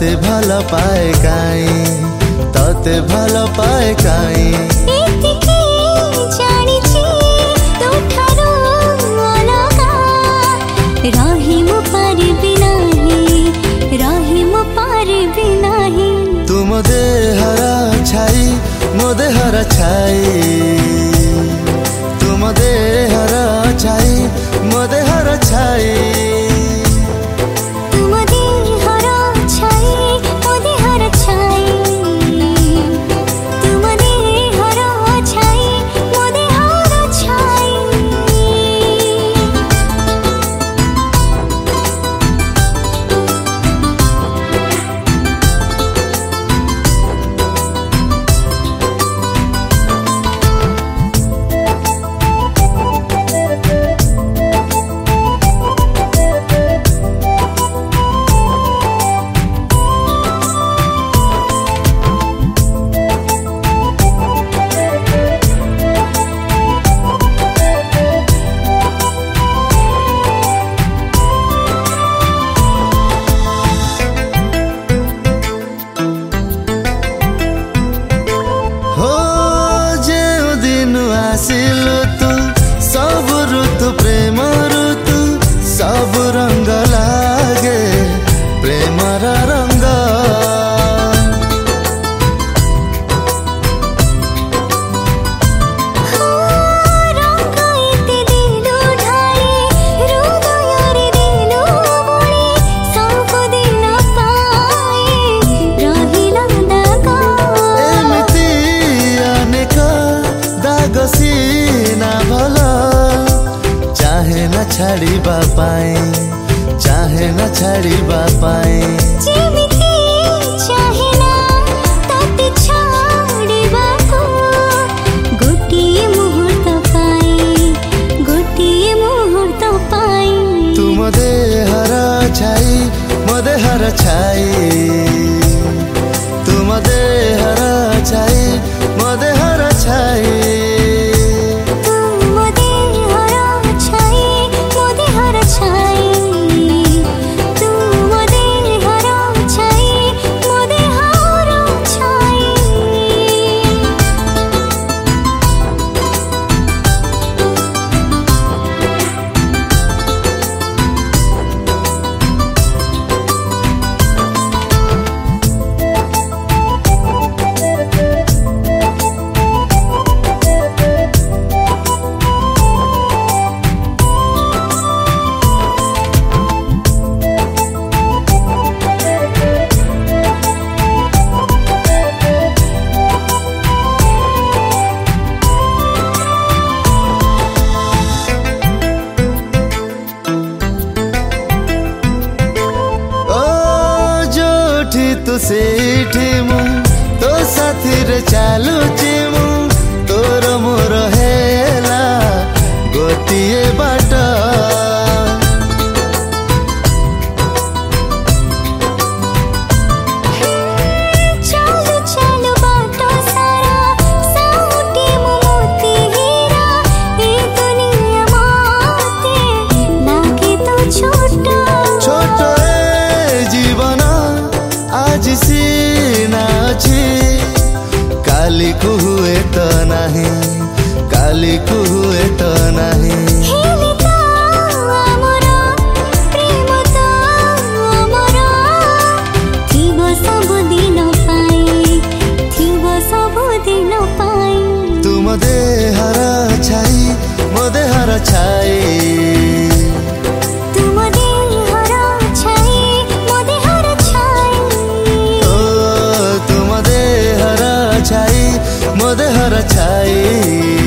तते भल पाए काई, तते भल पाए काई। एतिकी जानिछि तोठारो अलगा, रही मु पारिबि नाही, रही मु पारिबि नाही। तुम देहर छाई मो देहर छाई, तुम देहर छाई मो देहर छाई। आसिलु तू सब ऋतु प्रेम ऋतु, सब रंग लागे प्रेमर रंग। चाहे न छाड़िबा पाए, चाहे न छाड़िबा पाए। जेमिति चाहे ना तते छाड़िबा को, गोटिए मुहूर्त पाए, गोटिए मुहूर्त पाए। तुम देहर छाई मो देहर छाई, तुम देहर छाई मो देहर छाई। तू सेठी मु तो साथी रे चालुची मु, तोर मोर हेला गोटिए बाट। चालु चालु बाट सारा साउटी मु मोती हीरा, ए दुनिया माते लागे तो छोटा छोट ए जीवन आज सीना छी, काली को हुए तो नहीं, काली को हुए तो नहीं। हेलिता आमरा प्रेम तो आमरा, थिबो सब दिन पाई, थिबो सब दिन पाई। तुम देहर छाई मो देहर छाई, मो देहर छाई।